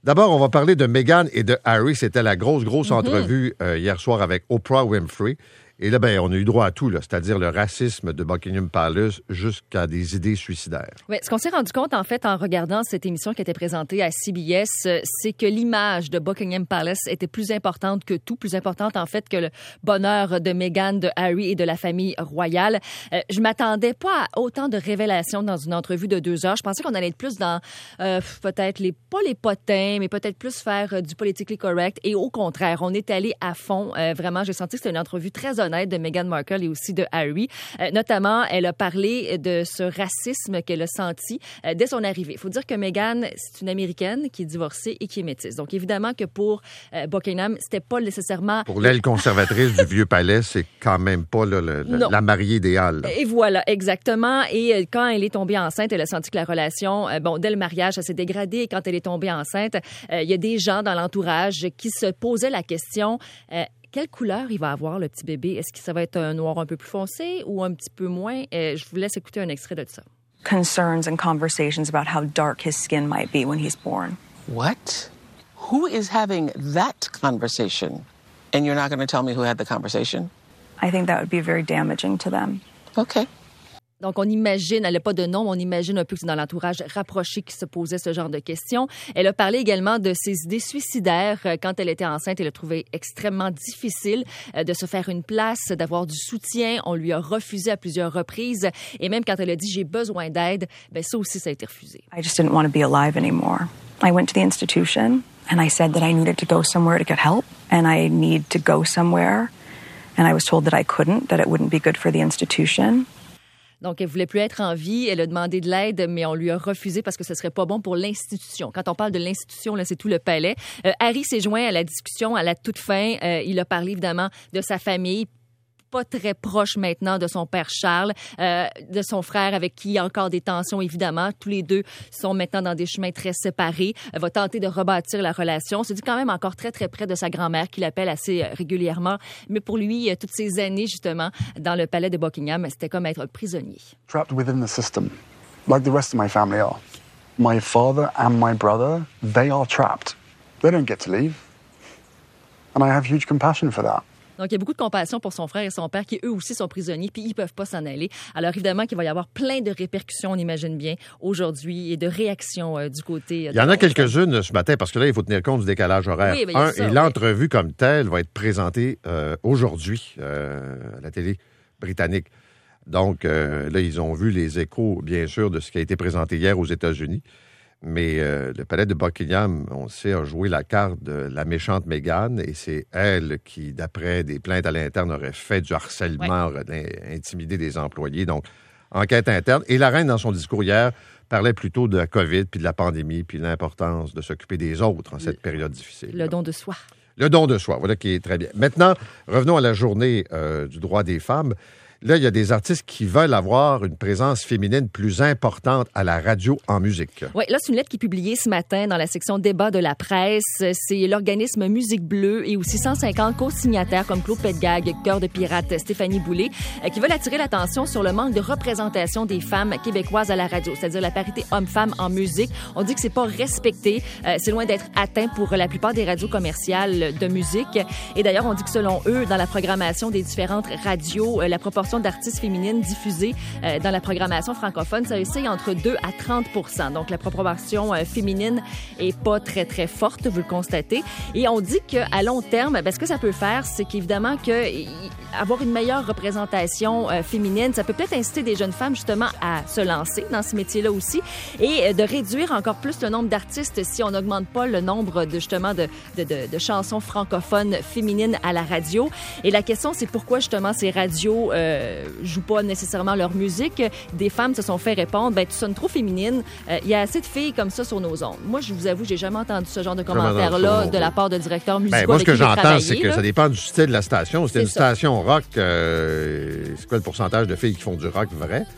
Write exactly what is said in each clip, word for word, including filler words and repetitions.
D'abord, on va parler de Meghan et de Harry. C'était la grosse, grosse Mm-hmm. entrevue euh, hier soir avec Oprah Winfrey. Et là, ben, on a eu droit à tout, là, c'est-à-dire le racisme de Buckingham Palace jusqu'à des idées suicidaires. Oui, ce qu'on s'est rendu compte, en fait, en regardant cette émission qui était présentée à C B S, c'est que l'image de Buckingham Palace était plus importante que tout, plus importante, en fait, que le bonheur de Meghan, de Harry et de la famille royale. Euh, je m'attendais pas à autant de révélations dans une entrevue de deux heures. Je pensais qu'on allait être plus dans, euh, peut-être, les, pas les potins, mais peut-être plus faire euh, du politically correct. Et au contraire, on est allé à fond. Euh, vraiment, j'ai senti que c'était une entrevue très honnête de Meghan Markle et aussi de Harry. Euh, notamment, elle a parlé de ce racisme qu'elle a senti euh, dès son arrivée. Il faut dire que Meghan, c'est une Américaine qui est divorcée et qui est métisse. Donc, évidemment que pour euh, Buckingham, c'était pas nécessairement... Pour l'aile conservatrice du Vieux Palais, c'est quand même pas là, le, le, la mariée idéale. Là. Et voilà, exactement. Et euh, quand elle est tombée enceinte, elle a senti que la relation, euh, bon, dès le mariage, ça s'est dégradé. Et quand elle est tombée enceinte, euh, il y a des gens dans l'entourage qui se posaient la question... Euh, Quelle couleur il va avoir, le petit bébé? Est-ce que ça va être un noir un peu plus foncé ou un petit peu moins? Euh, je vous laisse écouter un extrait de ça. Concerns and conversations about how dark his skin might be when he's born. What? Who is having that conversation? And you're not going to tell me who had the conversation? I think that would be very damaging to them. Okay. Donc, on imagine, elle n'a pas de nom, mais on imagine un peu que c'est dans l'entourage rapproché qui se posait ce genre de questions. Elle a parlé également de ses idées suicidaires. Quand elle était enceinte, elle a trouvé extrêmement difficile de se faire une place, d'avoir du soutien. On lui a refusé à plusieurs reprises. Et même quand elle a dit « j'ai besoin d'aide », ben ça aussi, ça a été refusé. I just didn't want to be alive anymore. I went to the institution and I said that I needed to go somewhere to get help and I need to go somewhere. And I was told that I couldn't, that it wouldn't be good for the institution. Donc, elle voulait plus être en vie. Elle a demandé de l'aide, mais on lui a refusé parce que ce serait pas bon pour l'institution. Quand on parle de l'institution, là, c'est tout le palais. Euh, Harry s'est joint à la discussion à la toute fin. Euh, il a parlé évidemment de sa famille. Pas très proche maintenant de son père Charles, euh, de son frère avec qui il y a encore des tensions, évidemment. Tous les deux sont maintenant dans des chemins très séparés. Elle va tenter de rebâtir la relation. C'est dit quand même encore très, très près de sa grand-mère qui l'appelle assez régulièrement. Mais pour lui, toutes ces années, justement, dans le palais de Buckingham, c'était comme être prisonnier. Trapped within the system, like the rest of my family are. My father and my brother, they are trapped. They don't get to leave. And I have huge compassion for that. Donc, il y a beaucoup de compassion pour son frère et son père qui, eux aussi, sont prisonniers, puis ils ne peuvent pas s'en aller. Alors, évidemment qu'il va y avoir plein de répercussions, on imagine bien, aujourd'hui, et de réactions euh, du côté... Euh, il y en a quelques-unes ce matin, parce que là, il faut tenir compte du décalage horaire. Oui, ben, Un, ça, et oui. l'entrevue comme telle va être présentée euh, aujourd'hui euh, à la télé britannique. Donc, euh, là, ils ont vu les échos, bien sûr, de ce qui a été présenté hier aux États-Unis. Mais euh, le palais de Buckingham, on sait, a joué la carte de la méchante Meghan et c'est elle qui, d'après des plaintes à l'interne, aurait fait du harcèlement, ouais. aurait intimidé des employés. Donc, enquête interne. Et la reine, dans son discours hier, parlait plutôt de la COVID, puis de la pandémie, puis de l'importance de s'occuper des autres en cette le, période difficile. Le don de soi. Le don de soi, voilà qui est très bien. Maintenant, revenons à la journée euh, du droit des femmes. Là, il y a des artistes qui veulent avoir une présence féminine plus importante à la radio en musique. Oui, là, c'est une lettre qui est publiée ce matin dans la section débat de la presse. C'est l'organisme Musique Bleue et aussi cent cinquante co-signataires comme Claude Pelgag, Cœur de Pirate, Stéphanie Boulay, qui veulent attirer l'attention sur le manque de représentation des femmes québécoises à la radio, c'est-à-dire la parité homme-femme en musique. On dit que c'est pas respecté. Euh, c'est loin d'être atteint pour la plupart des radios commerciales de musique. Et d'ailleurs, on dit que selon eux, dans la programmation des différentes radios, la proportion d'artistes féminines diffusées euh, dans la programmation francophone, ça oscille entre deux à trente pour cent. Donc, la proportion euh, féminine est pas très, très forte, vous le constatez. Et on dit qu'à long terme, ben, ce que ça peut faire, c'est qu'évidemment, que, y, avoir une meilleure représentation euh, féminine, ça peut peut-être inciter des jeunes femmes, justement, à se lancer dans ce métier-là aussi et euh, de réduire encore plus le nombre d'artistes si on n'augmente pas le nombre, de, justement, de, de, de, de chansons francophones féminines à la radio. Et la question, c'est pourquoi, justement, ces radios euh, jouent pas nécessairement leur musique. Des femmes se sont fait répondre, ben tu sonnes trop féminine. Il euh, y a assez de filles comme ça sur nos ondes. Moi, je vous avoue, j'ai jamais entendu ce genre de commentaires-là de la part de directeurs musicaux. Ben, moi, ce que j'entends, c'est que là. ça dépend du style de la station. Si c'est une ça. station rock, euh, c'est quoi le pourcentage de filles qui font du rock vrai?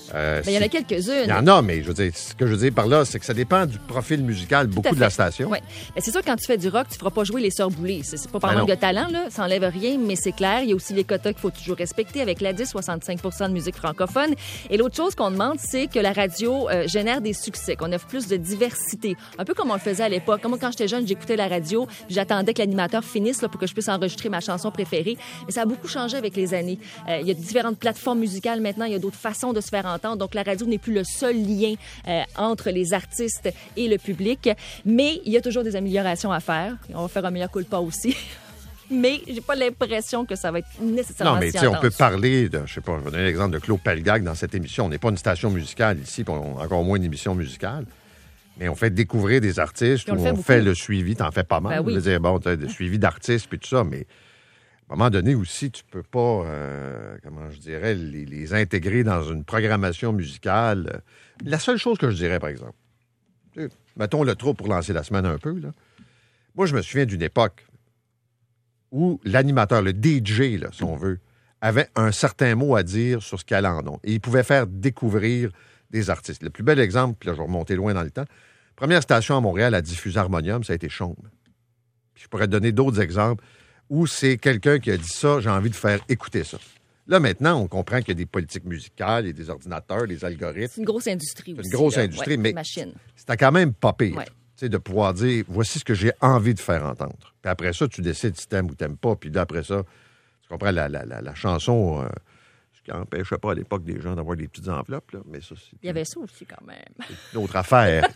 Euh, Ben, il y en a quelques-unes. Il y en a, mais je veux dire, ce que je veux dire par là, c'est que ça dépend du profil musical beaucoup de la station. Oui. Ben, c'est sûr, quand tu fais du rock, tu ne feras pas jouer les Sœurs Boulay. C'est, c'est pas par Ben manque non. de talent, là. Ça enlève rien, mais c'est clair. Il y a aussi les quotas qu'il faut toujours respecter avec l'A D I S, soixante-cinq pour cent de musique francophone. Et l'autre chose qu'on demande, c'est que la radio euh, génère des succès, qu'on offre plus de diversité. Un peu comme on le faisait à l'époque. Moi, quand j'étais jeune, j'écoutais la radio, puis j'attendais que l'animateur finisse là, pour que je puisse enregistrer ma chanson préférée. Mais ça a beaucoup changé avec les années. Euh, il y a différentes plateformes musicales maintenant. Il y a d'autres façons de se faire entendre. Donc, la radio n'est plus le seul lien euh, entre les artistes et le public. Mais il y a toujours des améliorations à faire. On va faire un meilleur culpa aussi. Mais j'ai pas l'impression que ça va être nécessairement Non, mais si tu sais, on intense. peut parler de, je sais pas, je vais donner l'exemple de Claude Pelgag dans cette émission. On n'est pas une station musicale ici, puis on, encore moins une émission musicale. Mais on fait découvrir des artistes, Puis on où le fait on beaucoup. fait le suivi. T'en fais pas mal. Ben oui. Je veux dire, bon, t'as le suivi d'artistes, puis tout ça, mais à un moment donné aussi, tu peux pas, euh, comment je dirais, les, les intégrer dans une programmation musicale. La seule chose que je dirais, par exemple, tu sais, mettons le trop pour lancer la semaine un peu, là. Moi, je me souviens d'une époque où l'animateur, le D J, là, si on veut, avait un certain mot à dire sur ce qu'il allait en ondes. Et il pouvait faire découvrir des artistes. Le plus bel exemple, puis là, je vais remonter loin dans le temps, première station à Montréal à diffuser Harmonium, ça a été Chaume. Puis je pourrais te donner d'autres exemples où c'est quelqu'un qui a dit ça, j'ai envie de faire écouter ça. Là, maintenant, on comprend qu'il y a des politiques musicales, il y a des ordinateurs, des algorithmes. C'est une grosse industrie C'est aussi. une grosse là. industrie, Ouais, mais machine. c'était quand même pas pire. Ouais. Tu sais, de pouvoir dire, voici ce que j'ai envie de faire entendre. Puis après ça, tu décides si t'aimes ou t'aimes pas. Puis là, après ça, tu comprends, la, la, la, la chanson, euh, ce qui n'empêchait pas à l'époque des gens d'avoir des petites enveloppes, là, mais ça, c'est Il y avait ça aussi quand même. une autre affaire.